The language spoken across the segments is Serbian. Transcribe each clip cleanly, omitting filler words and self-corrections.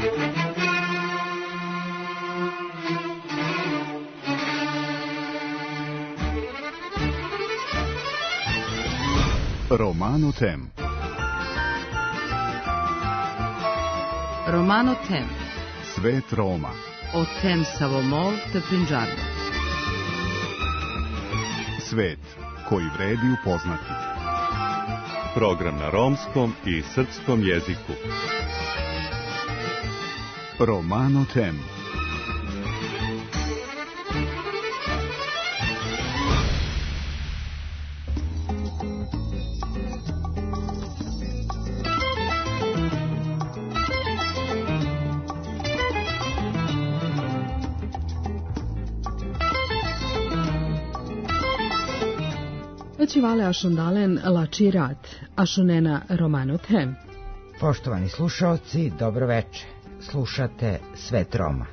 Romano Tem. Romano Tem. Svet Roma. O tem savomol te Punjabi. Svet koji vredi upoznati. Program na romskom i srpskom jeziku. Romano Tem. Vale ašundalen lačirat, ašunena Romano Tem. Poštovani slušalci, dobro večer. Slušate Svet Roma.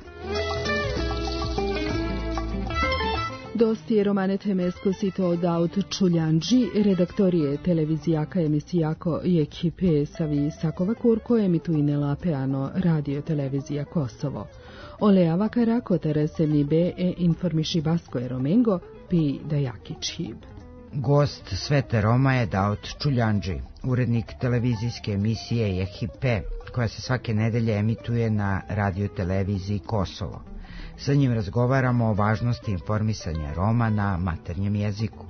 Dosti Romane Temesco sito daut Čuljanđi, redaktorije televizijaka emisijako i ekipe savi sakova kurko emituinela peano radio televizija Kosovo. Olea vakara kotere se mi be e informiši basko e romengo pi da jaki čib. Gost Svete Roma je Daut Čuljanđi, urednik televizijske emisije Jehipe, koja se svake nedelje emituje na radioteleviziji Kosovo. Sa njim razgovaramo o važnosti informisanja Roma na maternjem jeziku.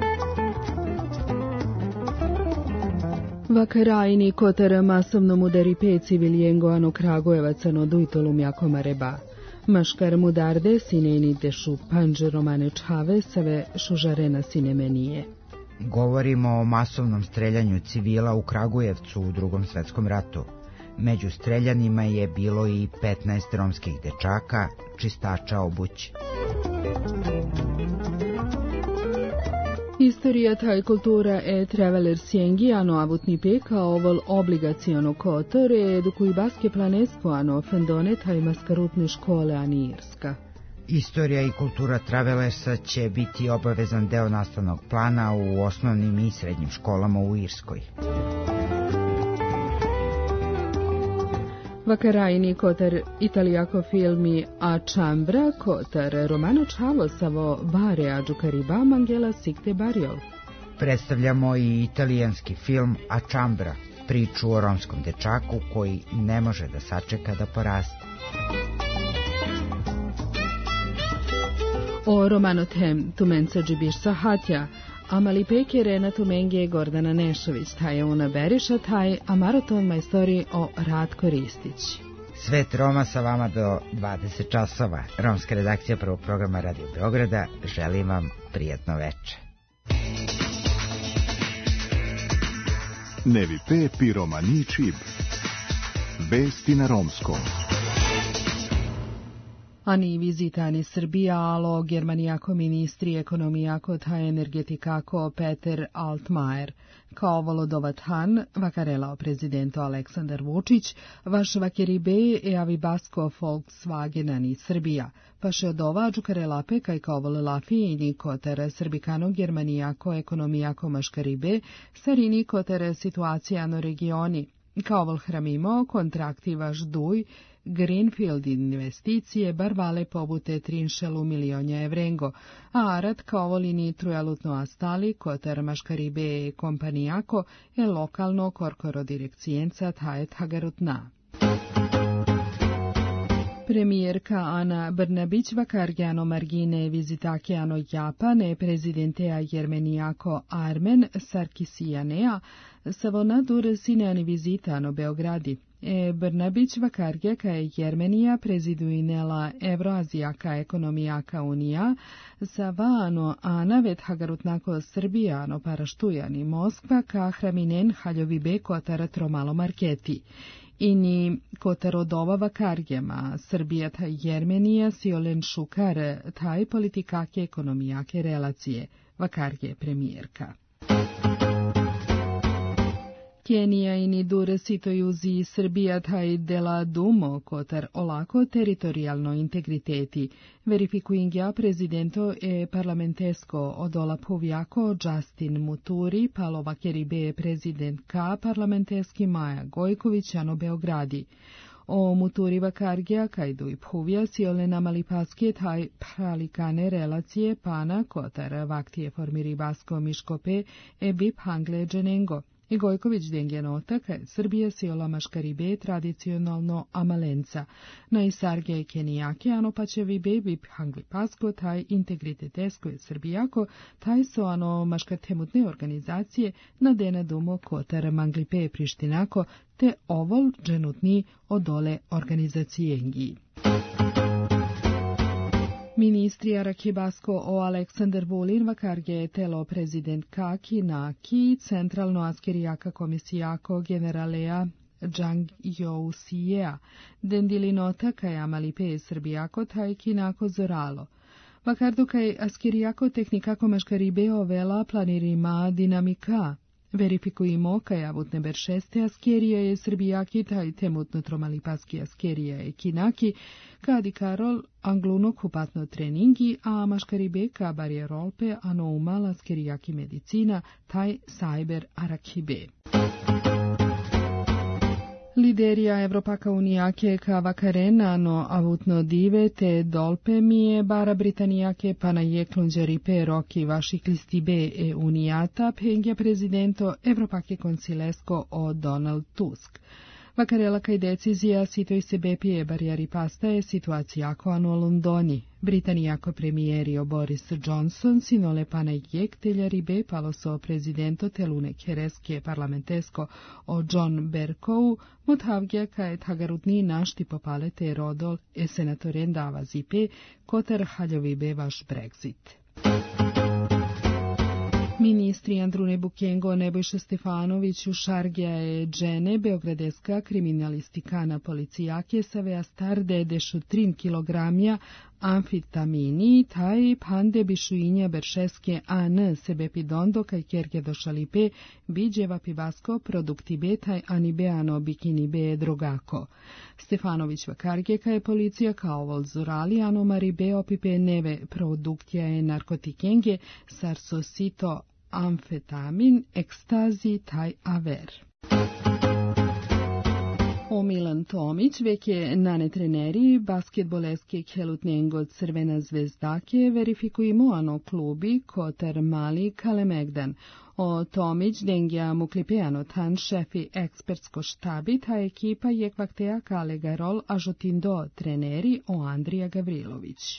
Vakarajni kotar masovno mudari pe civiljengo ano Kragujevaca no dujtolum jako mareba. Maškar mudarde sineni dešu panđe Romane Čave save šužarena sinemenije. Govorimo o masovnom streljanju civila u Kragujevcu u Drugom svetskom ratu. Među streljanima je bilo i 15 romskih dečaka, čistača obuće. Istorija taj kultura e traveler sjengi ano avutni peka ovol obligaciono kotore edukuj baske planesko ano fendone taj maskarutne škole ani Irska. Istorija i kultura travelersa će biti obavezan deo nastavnog plana u osnovnim i srednjim školama u Irskoj. Vakarajni kotar italijako filmi A Čambra kotar Romano Čavo savo bare a Đukariba Mangela Sikte Barjol. Predstavljamo i italijanski film A Čambra, priču o romskom dečaku koji ne može da sačeka da poraste. O Romano Tem tumenca džibiš sahatja, a mali pekere na tumenge Gordana Nešović, taj je ona Beriša, taj, a maraton majstori o Ratko Ristić. Svet Roma sa vama do 20 časova. Romska redakcija prvog programa Radio Beograda želim vam prijatno večer. Nevi Pepi Romani Čib. Vesti na romskom. Ani vizitani Srbija, alo Germanijako ministri ekonomijako ta energetikako Peter Altmaier. Kao volodovat han, vakarelao prezidento Aleksandar Vučić, vaš vakeribe e avi basko Volkswagen ani Srbija. Paše od ova džukarela pekaj kao volelafi i nikotere Srbikano Germanijako ekonomijako maškaribe, sarini kotere situacija no regioni. Kao vol hramimo kontrakti vaš duj, Greenfield investicije bar vale pobute 3 milionja evrengo, a arat kao volini trujalutno astali kotar maškaribe kompanijako je lokalno korkoro direkcijenca tajet hagarutna. Premijerka Ana Brnabić vakargiano margine vizitakiano Japane prezidentea Jermenijako Armen Sarkisijanea savona dur sineani vizitano Beogradi. Brnabić vakarge ka je Jermenija preziduinela Evroazijaka ekonomijaka unija savano Ana vet hagarutnako Srbijano paraštujani Moskva ka hraminen haljovibe kotara tromalo marketi. Ini kotarodova vakargema Srbija ta Jermenija siolen šukar taj politikake ekonomijake relacije, vakarge premijerka. Kenija ini dure sitojuzi Srbija taj dela dumo kotar olako teritorijalno integriteti, verifikuingja prezidento e parlamentesko odola povjako Justin Muturi, palova keribe prezident K parlamenteski Maja Gojković ano Beogradi. O muturiva kargija kaj duj phuvja siole namali paske taj pralikane relacije pana kotar vaktije formiri basko miškope e bip hangle dženengo. I Gojković denje nota kaj Srbija siola maškaribe tradicionalno amalenca. Na isarge i kenijake ano pačevi bebi hangli pasko taj integritetesko je Srbijako, taj so ano maškartemutne organizacije na dena domo kotar manglipe prištinako te ovol dženutni odole organizacijengi. Ministri Arakibasko o Aleksandar Vulin vakarge telo prezident Kaki Naki, centralno askerijaka komisijako generalea Jang Jousijea, dendili nota kaj amalipe Srbijako taj kinako zoralo. Vakardo kaj askerijako tehnikako maškaribe ovela planirima dinamika. Verifikujemo kaj avutne beršeste askerija je Srbijaki taj temutno tromalipaski askerija je kinaki, kadi karol angluno kupatno treningi, a maškaribe ka barjerolpe ano umal askerijaki medicina taj sajber arakibe. Liderija Evropaka unijake ka vakarena no avutno dive te dolpe mije bara britanijake pa na jeklunđeri pe roki vaših listi be e unijata pengja prezidento Evropake konsilesko o Donald Tusk. Vakarela kaj decizija sitoj se bepije barijari pastaje situacija ako ano Londoni. Britanijako premijerio Boris Johnson sinole pana jek teljari be palo so prezidento telune kereske parlamentesko o John Bercow mothavgja kaj tagarutni našti popale te rodol e senatoren dava zipe kotar haljovi be vaš Brexit. Ministri Andrune Bukengo, Nebojša Stefanović, Šargija je džene, beogradeska kriminalistikana policijake savea starde dešutrin kilogramja amfitamini, taj pande bišuinja beršeske an sebepidondo kaj kerge došalipe, biđeva pivasko produktibe taj anibeano bikinibe drogako. Stefanović vakarge kaj policija kao volzurali anomaribe opipe neve produktjaje narkotikenge sarsosito amfetamin, ekstazi taj aver. O Milan Tomić, vek je nane treneri basketboleske kelutnjengo Crvena zvezdake verifikujemo ano klubi kotar mali Kalemegdan. O Tomić dengja muklipeano tan šefi ekspertsko štabi, ta ekipa je kvakteja kalegarol ažotindo treneri o Andrija Gavrilović.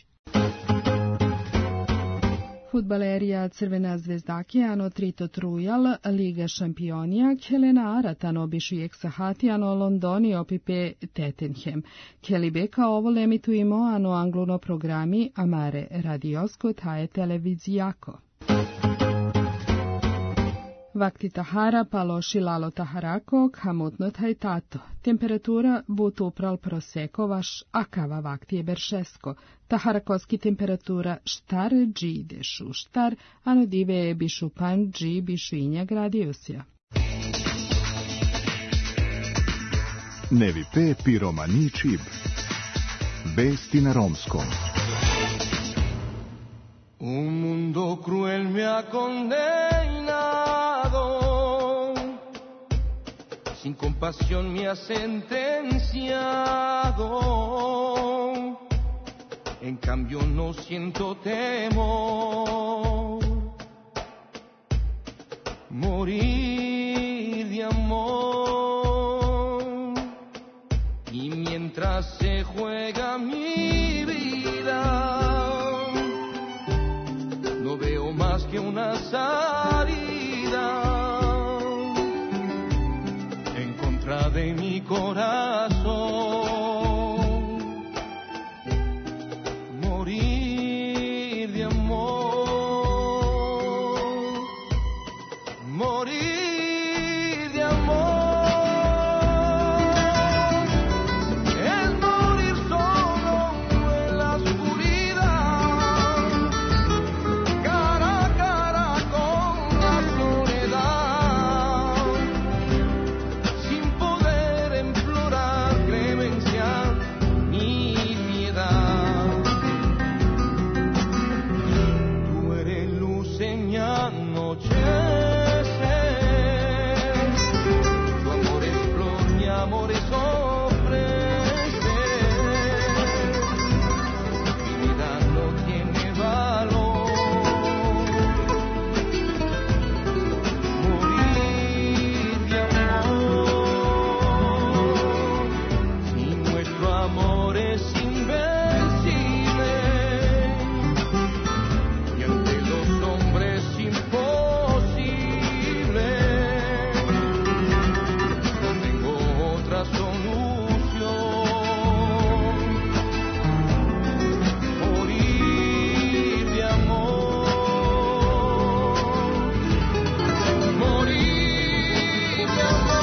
Futbalerija Crvena zvezdake ano trito trujal, Liga šampionija, Kelena Aratano bišujek sahati ano Londoni opipe Tottenham. Kelibeka ovo lemitujemo ano angluno programi amare radiosko taje televizijako. Vakti tahara paloši lalo taharako, kamutno taj tato. Temperatura butu upral proseko vaš akava vakti je beršesko. Taharakoski temperatura štar dži dešu štar, ano dive bišu pan dži bišu inja gradiusja. Nevi pe piromani čib. Vesti na romskom. Un mundo cruel me ha condenado, sin compasión me ha sentenciado, en cambio no siento temor, morir de amor, y mientras se juega mi vida, no veo más que una salida en contra de mi corazón. Morir de amor, morir de amor. Es morir solo en la oscuridad, cara a cara con la soledad, sin poder implorar amor es invencible y ante los hombres imposible. No tengo otra solución, morir de amor, morir de amor.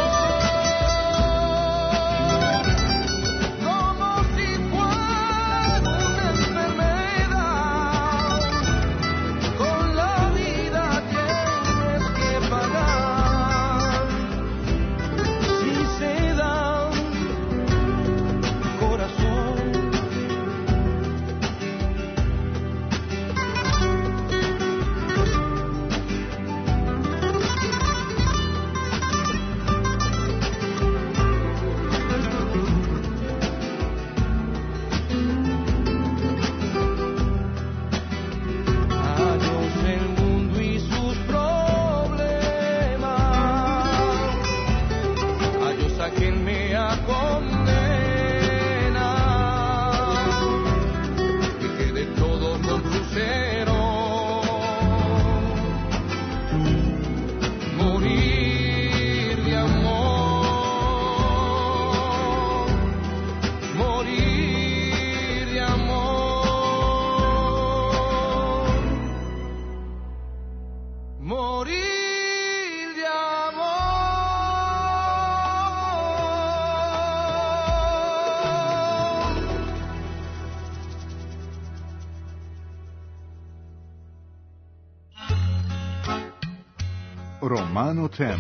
Romano Tem.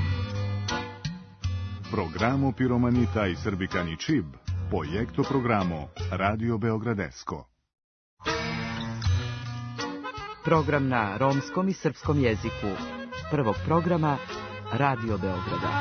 Programo Piromanita i Srbikani Čib, projekto programo Radio Beogradesko. Program na romskom i srpskom jeziku. Prvog programa Radio Beograda.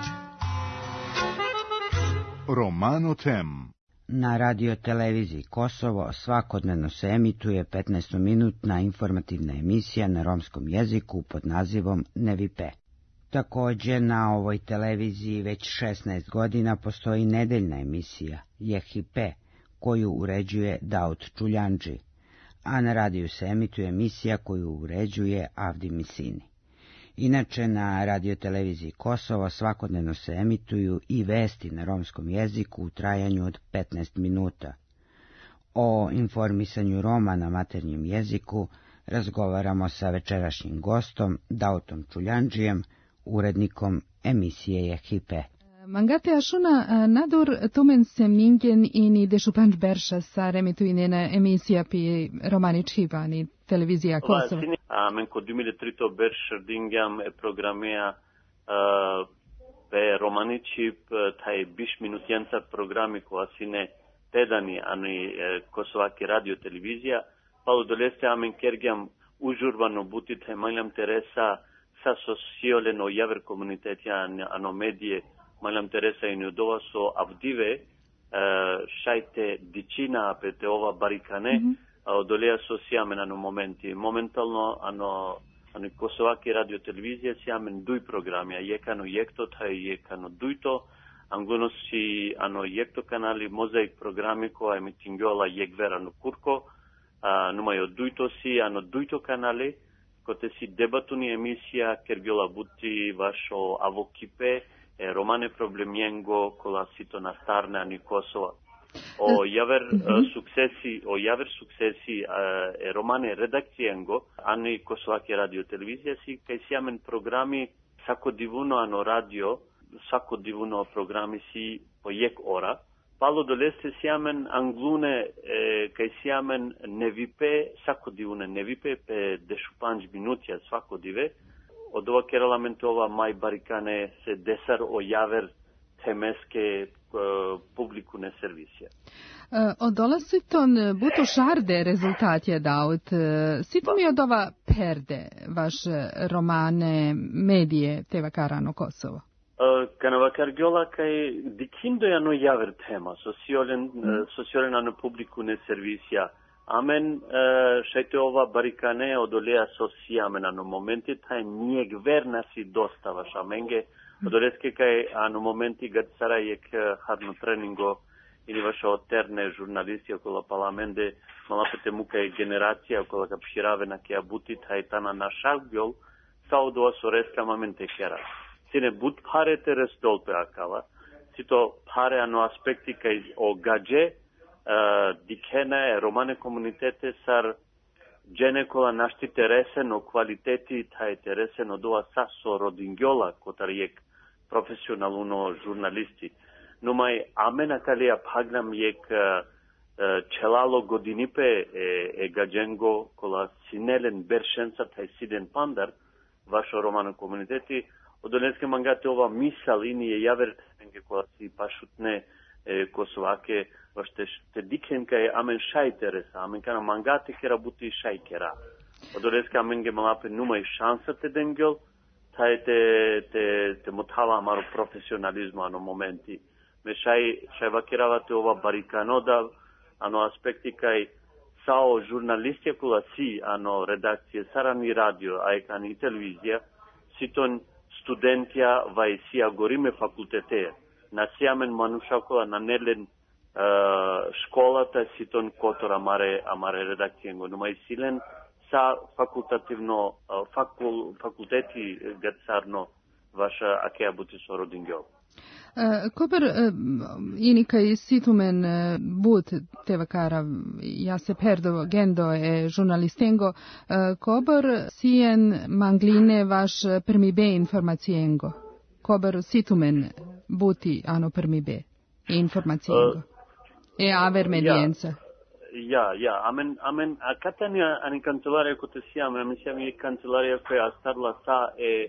Romano Tem. Na radioteleviziji Kosovo svakodnevno se emituje 15-minutna informativna emisija na romskom jeziku pod nazivom Nevipe. Također na ovoj televiziji već 16 godina postoji nedeljna emisija Jehipe, koju uređuje Daud Čuljandži, a na radiju se emituje emisija koju uređuje Avdi Misini. Inače, na radioteleviziji Kosovo svakodnevno se emituju i vesti na romskom jeziku u trajanju od 15 minuta. O informisanju Roma na maternjem jeziku razgovaramo sa večerašnjim gostom Daudom Čuljandžijem, urednikom emisije Jehipe. Mangate ashuna nadur tumen semningen ini de Šupanč Berša sa remituinena emisija pi Romani Čibani, televizija Kosovo. Men kod 2003 Berša dingam programea pe Romani Čib taj biš minutjenca programi koja sine tedani ani kosovaki radio televizija, pa udoleste amen kergiam užurbano butite maljam Teresa sa socioleno javer komunitetia ano medije maljam Teresa i Nudova so avdive šajte dičina pete ova barikane odolea so sjamen ano momenti. Momentalno ano kosovaki radio televizija sjamen duj programija, jekano jekto taj jekano dujto, anglono si ano jekto kanali mozaik programi koja emitingiola jekvera no kurko, numajo dujto si ano dujto kanale, kote si debatuni emisija kergiola buti vašo avokipe, romane problemiengo kola sito nastarne ani Kosova. O javer succesi romane redakcijengo ani kosovake radio televizija si kaj siamen programi sako divuno ano radio, sako divuno programi si po jek ora. Palo doleste siamen anglune kaj siamen nevipe, sako divune nevipe pe dešupanj minutja svako dive. Od ova keralamentova maj barikane se desar o javer temeske publiku ne servisija. Odolasiton buto šarde rezultat je daut. Sito mi od ova perde vaš romane medije teva karano Kosovo? Kanava kargiola kaj dikindo je no javer tema, sociolen ano publiku ne servisija. Amen, šajte ova barikane odolea sosijamen ano momenti, taj nije gverna si dostavaš, amenge, odoleske kaj ano momenti gad sara jek harno treningo ini vaša oterne žurnalisti okola parlamente, malapete muka je generacija okola kapširave na kea butit, haitana na šalgjol, sao doa soreska mamente kera. Sine but pare tere stolpe akala, sito pare ano aspekti kai o gađe, dikene romane komunitete sar gene kola našti terese no kvaliteti taj terese no doa saso rodingjola kotar jek profesionaluno žurnalisti. Numai amena kalia pagnam jek celalo godinipe gađengo kola sinelen beršenca taj siden pandar vašo romano komuniteti odoneske mangate ova misal ini je javertenge kola si pašutne kosovake vašte te dikenka je amen šajteresa, amen kana mangate kera buti šajkera. Odoneske amen ge malape numai šansa te dengel, taj te motala amaro profesionalizmu ano momenti. Me šaj vakiravate ova barikanoda, ano aspekti kaj sao žurnalistija kula si, ano redakcije sarani radio, ajkani i televizija, siton studentja vaj sija gorime fakultete. Na sijamen manušakola na nelen školata siton kotor amare redakcijengo. Numai silen sa fakultativno fakulteti gatsarno vaša akea buti sorodingjo. Kobar inika i situmen but tevakara ja se perdo gendo e žurnalistengo kobar sien mangline vaš permibe informacijengo. Kobar situmen buti ano permibe informacijengo. Aver medienza. Ja, amen a Catania ani kancelaria kote siame, amen siame kancelaria koja starla sa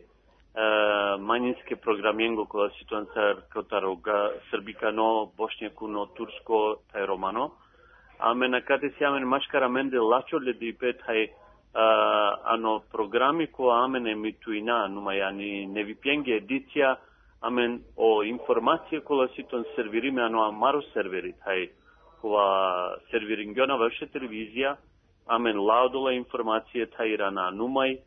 manjinske programiengo koja situacija kotaroga srbikano, bošnjakuno, tursko, taj romano. Amen a kate siame maškara mende lačo ledipe taj ano programi koja amen emituina, numai ani nevipienge edicija, amen o informacije koja siton servirime ano amaro serveri taj koja serviringiona vaša televizija, amen laudola informacije taj rana numai,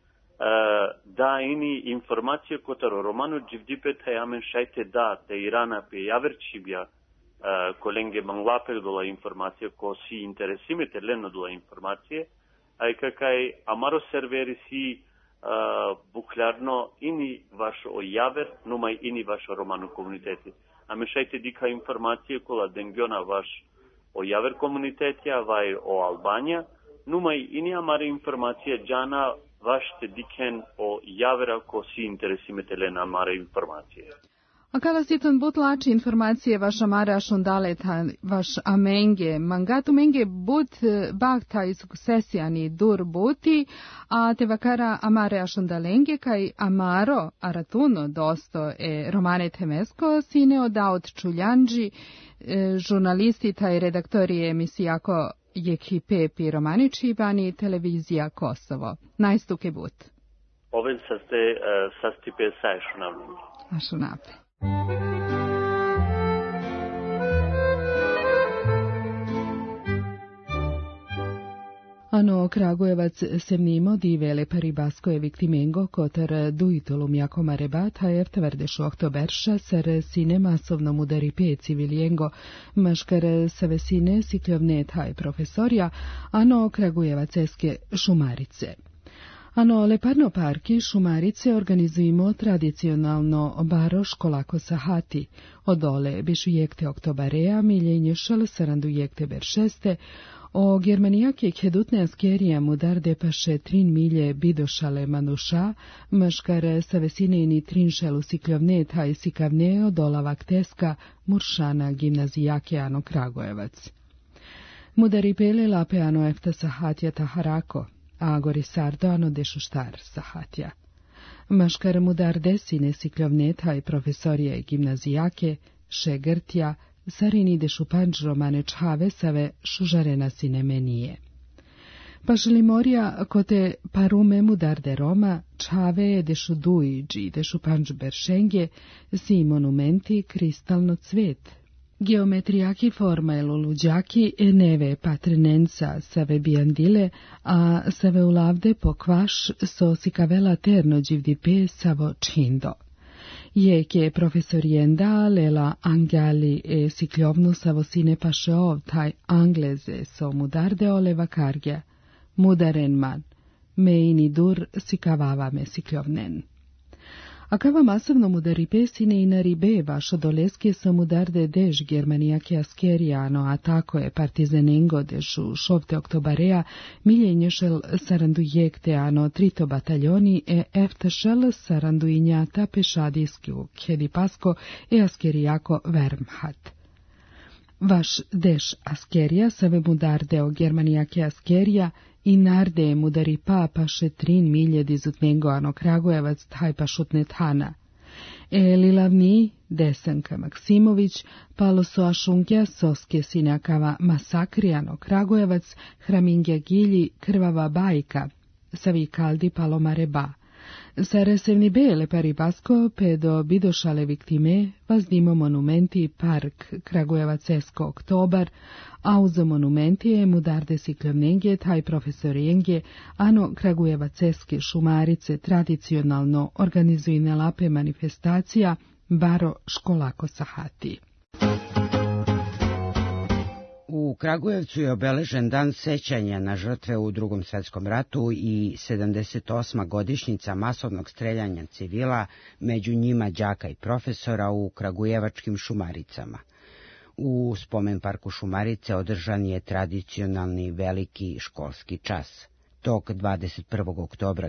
da ini informacije kotaro romano dživdipe taj amen šajte da te irana pe javerčibja kolenge manglape dola informacije ko si interesime te leno dola informacije, aj kakaj amaro serveri si buklarno ini vaš o javer, numai ini vaš o romano komuniteti. Amen šajte dika informacije kola dengiona vaš o javer komunitetja vaj o Albanija, numai ini amare informacije džana vaš te diken o javera ko si interesime tele na amare informacije. A kada si ton but lači informacije vaša mare ašondaleta, vaš amenge, mangatu menge but bakta i sukcesijani dur buti, a te vakara amare ašondalenge kaj amaro aratuno dosto romane temesko sine odaut čuljanđi, žurnalisti taj redaktori emisijako Jekipe pi romaniči bani televizija Kosovo. Najstuke but. Oven sastipe sajšunavni. Ašunape. Ano Kragujevac semnimo di vele paribasko e victimengo kotar duitolum jako marebat hajev tvrdešo oktoberša ser sine masovno mudari pe civilijengo maškar savesine sikljovne taj profesorja ano Kragujevac eske Šumarice. Ano Leparno parki Šumarice organizujemo tradicionalno baro školako sahati. Odole bišu jekte oktobarea miljenje šal sarandu jekte beršeste, o germanijake kedutne askerija mudarde paše 3 milje bidošale manuša, maškar savesinejni 3 šelu sikljovne taj sikavne odolavak teska muršana gimnazijake ano Kragujevac. Mudari pele lape ano efta sahatja taharako, a gori sardo ano dešuštar sahatja. Maškar mudar desine sikljovne taj profesorije gimnazijake, šegrtja, sarini dešu panč romane čhave save šužarena sine menije. Pašlimorja kote parume mudarde Roma, čhave dešu duiđi, dešu panč beršenge, si monumenti kristalno cvet. Geometrijaki forma luđaki neve patrenenca save bijandile, a save ulavde po kvaš so sikavela terno dživdipe savo čindo. je che professorienda lela angali e siklovnu savosine pašeov taj angleze so mudarde ole vakarge, mudaren man, me ini dur sikavava me siklovnen. Acaba masovno mudari pesine i naribe vašo doleske sa mudarde dež Germanijake askeriano atakoe partizenengo dežu šovte oktobarea miljenješel sarandujekte ano trito bataljoni e eftešel saranduinjata pešadijski u Kjedipasko e askerijako Vermhat. Vaš deš askerija save mudarde o Germanijake askerija i narde mudari papa šetrin milje dizutmengo ano Kragujevac taj pašutnet hana. Lilavni Desanka Maksimović palo so ašunkja soske sinjakava masakrijano Kragujevac hramingja gilji krvava bajka, savi kaldi palomare ba. Saresevni bele paribasko pedo bidošale viktime vazdimo monumenti park Kragujevac-esko oktobar, a uzo monumenti je mudarde siklovnenge taj profesorijenje ano Kragujevac-eske šumarice tradicionalno organizujne lape manifestacija baro školako sahati. U Kragujevcu je obeležen dan sećanja na žrtve u Drugom svetskom ratu i 78. godišnjica masovnog streljanja civila, među njima đaka i profesora u kragujevačkim Šumaricama. U spomen parku Šumarice održan je tradicionalni veliki školski čas. Tog 21. oktobra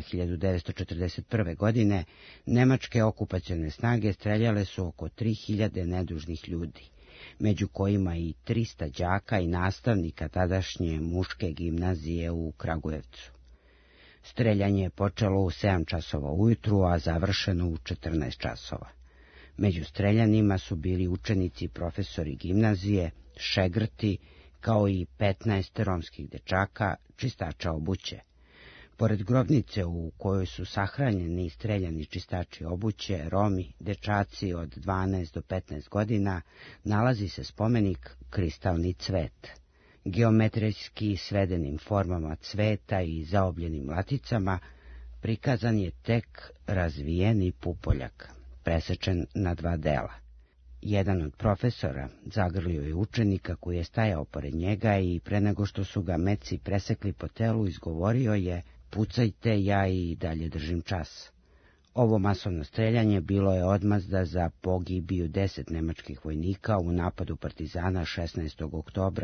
1941. godine nemačke okupacione snage streljale su oko 3000 nedužnih ljudi, među kojima i 300 đaka i nastavnika tadašnje muške gimnazije u Kragujevcu. Streljanje je počelo u 7 časova ujutru, a završeno u 14 časova. Među streljanima su bili učenici i profesori gimnazije, šegrti, kao i 15 romskih dečaka, čistača obuće. Pored grobnice u kojoj su sahranjeni i streljani čistači obuće, Romi, dečaci od 12 do 15 godina, nalazi se spomenik Kristalni cvet. Geometrijski svedenim formama cveta i zaobljenim laticama prikazan je tek razvijeni pupoljak, presečen na 2 dela. Jedan od profesora zagrlio je učenika koji je stajao pored njega i pre nego što su ga metci presekli po telu izgovorio je: "Pucajte, ja i dalje držim čas." Ovo masovno streljanje bilo je odmazda za pogibiju 10 nemačkih vojnika u napadu partizana 16. oktobra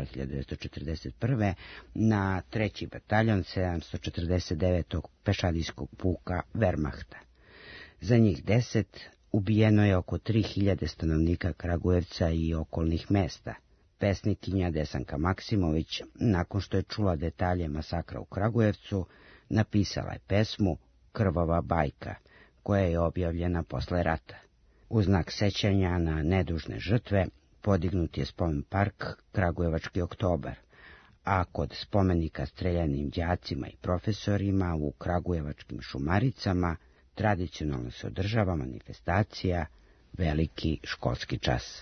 1941. na 3. bataljon 749. pešadijskog puka Wehrmachta. Za njih 10 ubijeno je oko 3000 stanovnika Kragujevca i okolnih mesta. Pesnikinja Desanka Maksimović, nakon što je čula detalje masakra u Kragujevcu, napisala je pesmu Krvava bajka, koja je objavljena posle rata. U znak sećanja na nedužne žrtve podignut je spomen park Kragujevački oktobar, a kod spomenika streljanim đacima i profesorima u Kragujevačkim Šumaricama tradicionalno se održava manifestacija Veliki školski čas.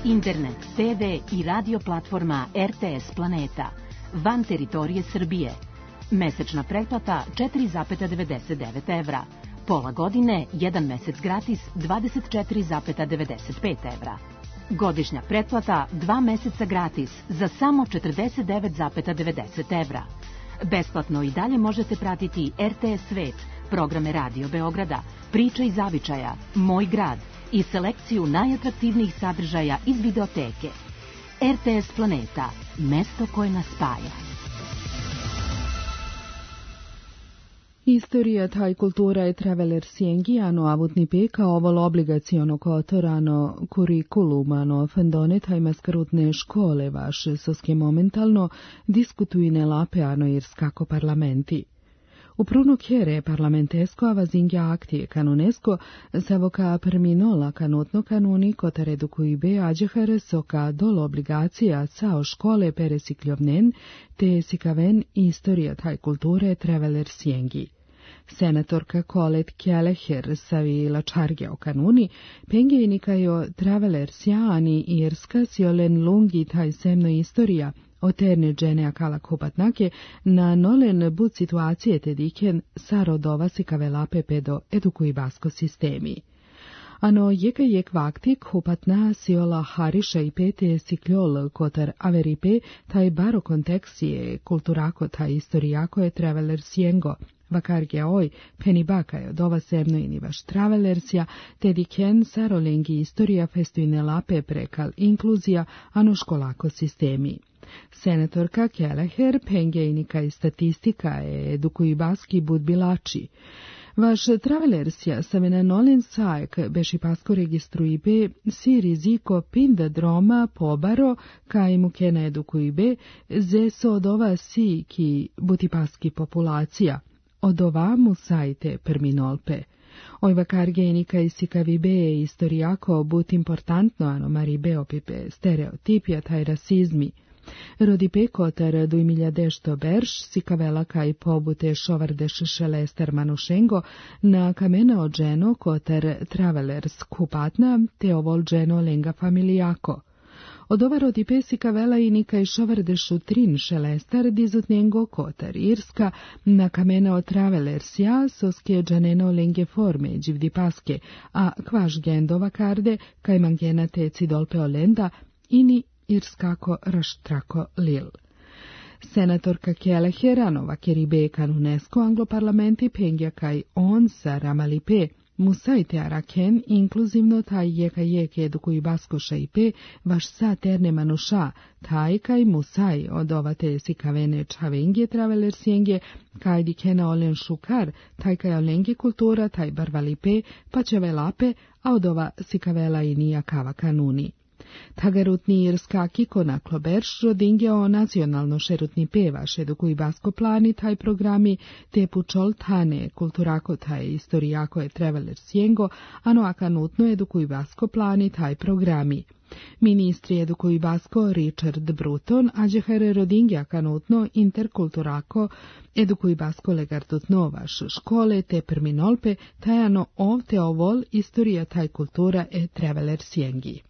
internet, TV i radio platforma RTS Planeta, van teritorije Srbije. Mesečna pretplata 4,99 evra. Pola godine, 1 mesec gratis, 24,95 evra. Godišnja pretplata, 2 meseca gratis, za samo 49,90 evra. Besplatno i dalje možete pratiti RTS Svet, programe Radio Beograda, Priče iz zavičaja, Moj grad i selekciju najatraktivnijih sadržaja iz videoteke. RTS Planeta, mesto koje nas spaja. Istorija taj kultura je traveler sjengijano avutni peka ovol obligaciono kotorano kurikulumano fandone taj maskarutne škole vaše soske momentalno diskutuine lapeano irskako parlamenti. U pruno kjere parlamentesko avazingja aktie kanunesko savoka perminola kanutno kanuni kotar edukuibe ađehare soka dolo obligacija sao škole peresikljovnen te sikaven istorija taj kulture traveler sjengi. Senatorka Colette Kelleher savila čarge o kanuni, pengejnikajo traveler sjani irska sjolen lungi taj semno istorija, oterne džene akala kupatnake na nolen bud situacije te diken sarodova sikavelape pedo edukui basko sistemi. Ano jek vakti kupatna siola hariša i pete sikljol kotar averipe taj baro konteksije kulturako taj istorijako je traveler sjengo, vakarge oj penibakajo dova semno inivaš travelersja, te diken sarolengi istorija festuine lape prekal inkluzija ano školako sistemi. Senatorka Kelleher pengejnika i statistika je edukuji baski budbilači. Vaš travelersja savena nolen sajek beši pasko registruibe si riziko pinda droma pobaro kaj mukena edukuibe zeso od ova si ki butipaski populacija. Od ova mu sajte perminolpe. Oj vakargenika i sikavibe istorijako but importantno ano maribe opipe stereotipija taj rasizmi. Rodipe kotar 2000 berš sikavela kaj pobute šovardeš šelester manušengo na kamena od ženo kotar travelers kupatna te ovol ženo lenga familijako. Od ova rodipe sikavela i nikaj šovardešu trin šelester dizutnengo kotar irska na kamena od travelersja soske džaneno lenge forme dživdi paske, a kvaš gendova karde kaj mangena teci dolpe olenda ini irskako raštrako lil. Senatorka Kelleher anova keribe kanunesko angloparlamenti pengja kaj on sa ramalipe musajte araken inkluzivno taj jeka edukuji baskoša ipe vaš sa terne manuša taj kaj musaj od ovate sikavene čavengje travelersjengje kaj dikena olen šukar taj kaj olenge kultura taj barvalipe pa čevelape a od ova sikavela i nija kava kanuni. Tagarutni irska kikona kloberš rodingeo nacionalno šerutni pevaš edukuji basko plani taj programi te pučol tane kulturako taj istorijako je traveler sjengo, ano akanutno edukuji basko plani taj programi. Ministri edukuji basko Richard Bruton, ađehere rodinge akanutno interkulturako edukuji basko legardutno vaš škole te perminolpe tajano ovte ovol istorija taj kultura e traveler sjengi.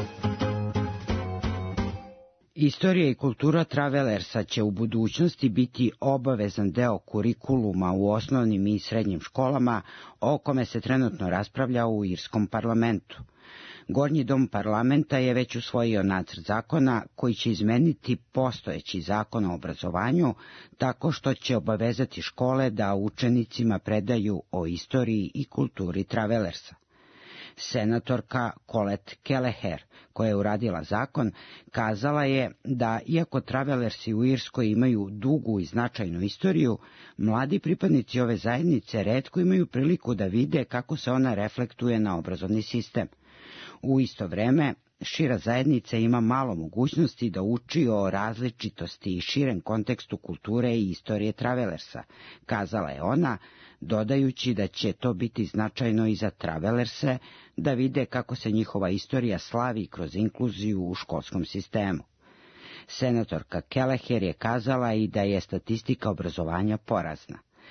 Istorija i kultura travelersa će u budućnosti biti obavezan deo kurikuluma u osnovnim i srednjim školama, o kome se trenutno raspravlja u irskom parlamentu. Gornji dom parlamenta je već usvojio nacrt zakona koji će izmeniti postojeći zakon o obrazovanju tako što će obavezati škole da učenicima predaju o istoriji i kulturi travelersa. Senatorka Colette Kelleher, koja je uradila zakon, kazala je da, iako travelersi u Irskoj imaju dugu i značajnu istoriju, mladi pripadnici ove zajednice retko imaju priliku da vide kako se ona reflektuje na obrazovni sistem. U isto vreme, šira zajednica ima malo mogućnosti da uči o različitosti i širem kontekstu kulture i istorije travelersa, kazala je ona, dodajući da će to biti značajno i za travelerse, da vide kako se njihova istorija slavi kroz inkluziju u školskom sistemu. Senatorka Kelleher je kazala i da je statistika obrazovanja porazna.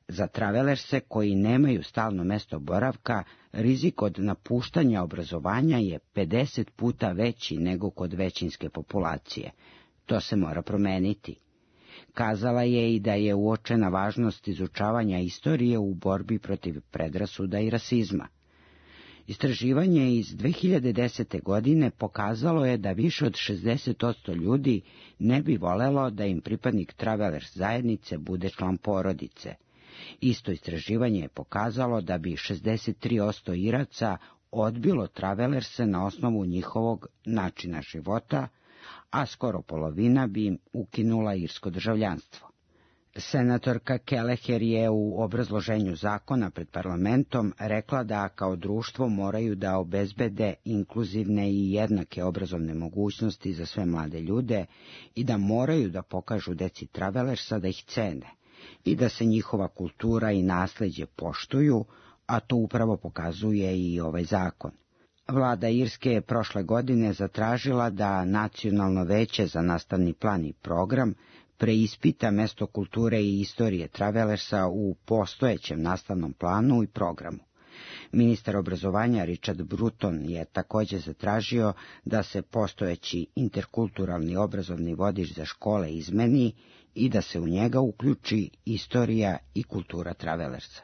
Za travelerse koji nemaju stalno mesto boravka, rizik od napuštanja obrazovanja je 50 puta veći nego kod većinske populacije. To se mora promeniti. Kazala je i da je uočena važnost izučavanja istorije u borbi protiv predrasuda i rasizma. Istraživanje iz 2010. godine pokazalo je da više od 60% ljudi ne bi volelo da im pripadnik travelers zajednice bude član porodice. Isto istraživanje je pokazalo da bi 63% Iraca odbilo travelerse na osnovu njihovog načina života, a skoro polovina bi im ukinula irsko državljanstvo. Senatorka Kelleher je u obrazloženju zakona pred parlamentom rekla da kao društvo moraju da obezbede inkluzivne i jednake obrazovne mogućnosti za sve mlade ljude i da moraju da pokažu deci travelersa da ih cene i da se njihova kultura i nasleđe poštuju, a to upravo pokazuje i ovaj zakon. Vlada Irske je prošle godine zatražila da Nacionalno veće za nastavni plan i program preispita mesto kulture i istorije travelersa u postojećem nastavnom planu i programu. Ministar obrazovanja Richard Bruton je također zatražio da se postojeći interkulturalni obrazovni vodič za škole izmeni i da se u njega uključi istorija i kultura travelersa.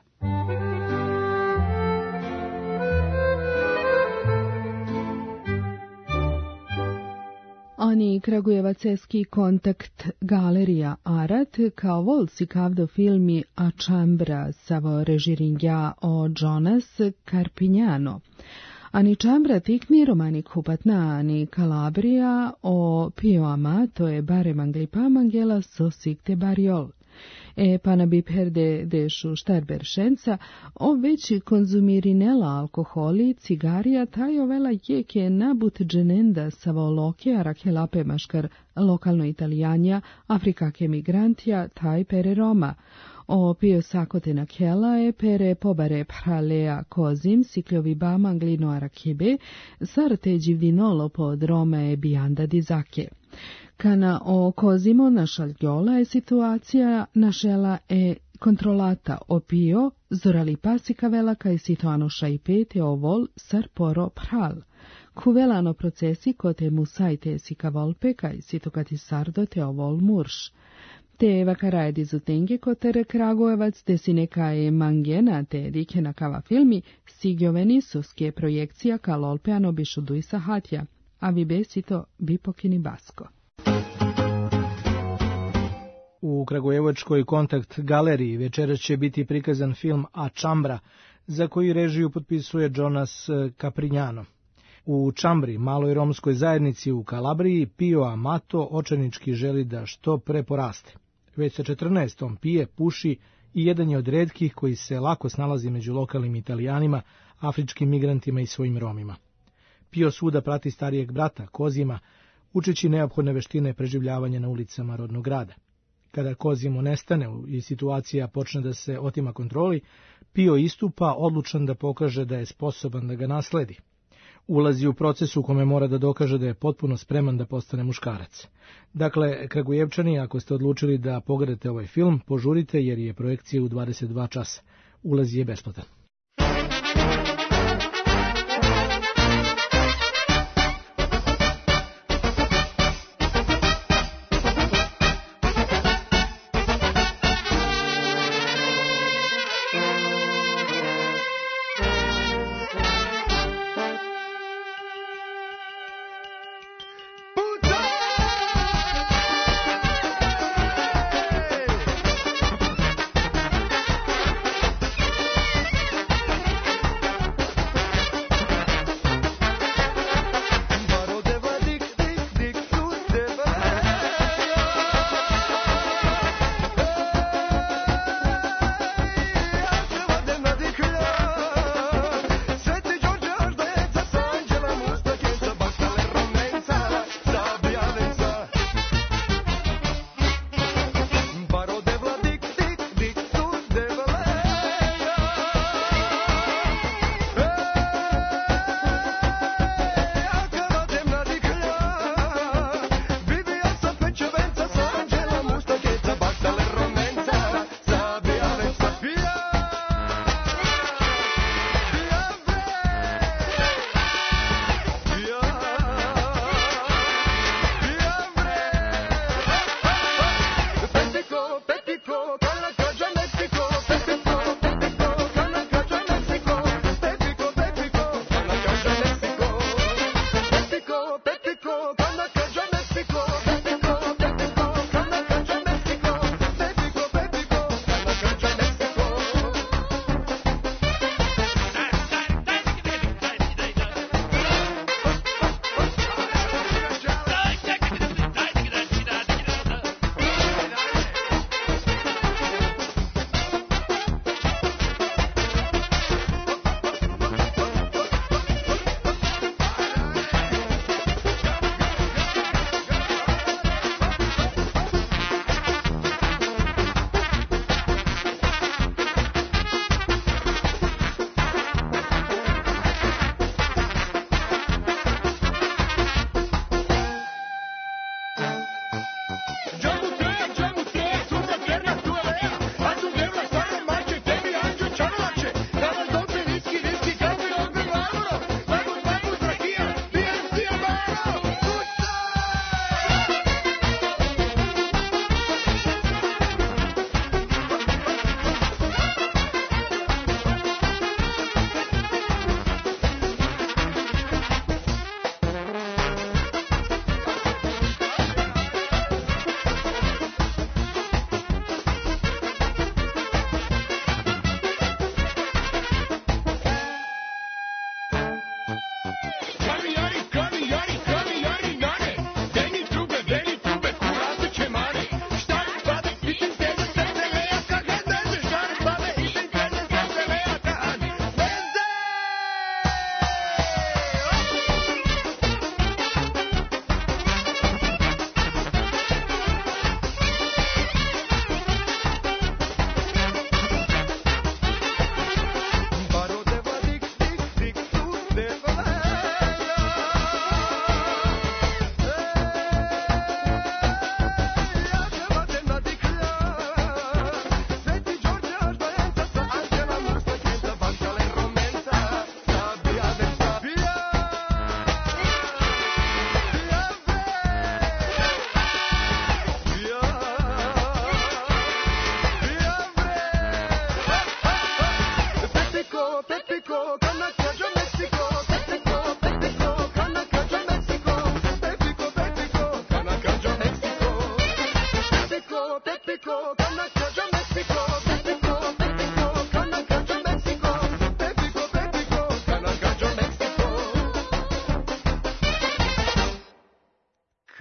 Ani kragujevački kontakt galerija Arat kao volci kavdo filmi A Chambra savo režirinja o Jonas Carpignano. Ani Chambra tikni romani kupatna ani Calabria o Pio Amato e bare manglipa mangela so sikte bariol. E pana bi perde dešu štarber šenca, o veći konzumirinela alkoholi, cigarija, tajo vela jeke nabut dženenda savo loke, arakelape maškar lokalno italijanja, afrikake migrantija, taj pere Roma. O pio sakote na kela e pere pobare pralea kozim, sikljovi ba manglino arakibe, sarte đivdinolo pod Roma e bijanda dizake. Kana o kozimo na šaljola je situacija našela e kontrolata o pio, zorali pasika velaka i situano šajpete o vol sar poro pral. Kuvelano procesi kote musajte sika volpe kaj situkati sardo te o vol murš. Te vakaraje dizutenge kotere Kragujevac te si neka je mangena te dikena kava filmi sigjoveni suske projekcija ka lolpeano bišu duisa hatja, a vi besito bipokini basko. U Kragujevačkoj kontakt galeriji večeras će biti prikazan film A Chambra, za koji režiju potpisuje Jonas Carpignano. U Chambri, maloj romskoj zajednici u Kalabriji, Pio Amato očajnički želi da što pre poraste. Već sa 14 pije, puši i jedan je od retkih koji se lako snalazi među lokalnim Italijanima, afričkim migrantima i svojim Romima. Pio svuda prati starijeg brata, Kozima, učeći neophodne veštine preživljavanja na ulicama rodnog grada. Kada Kozimo nestane i situacija počne da se otima kontroli, Pio istupa odlučan da pokaže da je sposoban da ga nasledi. Ulazi u proces u kome mora da dokaže da je potpuno spreman da postane muškarac. Dakle, Kragujevčani, ako ste odlučili da pogledate ovaj film, požurite jer je projekcija u 22 časa. Ulaz je besplatan.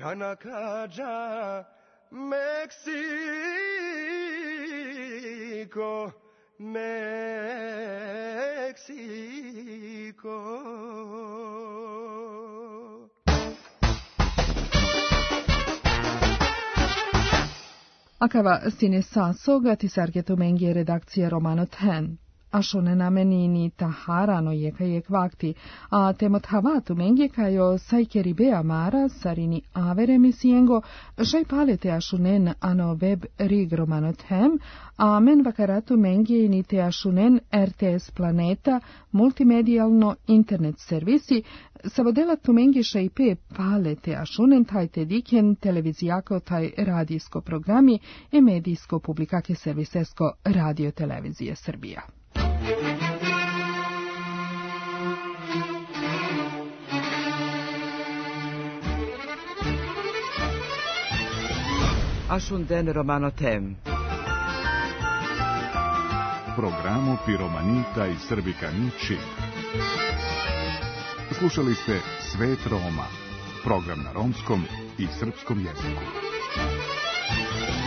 Kanakaja, Mexico, Mexico. Akava stine sasoga ti sargetu mengi redakcije Romano Ten. Ashone namenini taharano jekajek vakti, a temot havatu mengi kajo sajkeribea mara sarini avere misiengo, šaj palete ashunen ano web rig Romano Ten, a men vakaratu mengi ni te ashunen RTS Planeta, multimedijalno internet servisi, savodela tu mengi šaj pe palete ashunen tajte diken televizijako taj radijsko programi i medijsko publikake servisesko radio televizije Srbija. Ashunden Romano Tem. Programu Piromanita i Srbikani Čib. Slušali ste Svet Roma, program na romskom i srpskom jeziku.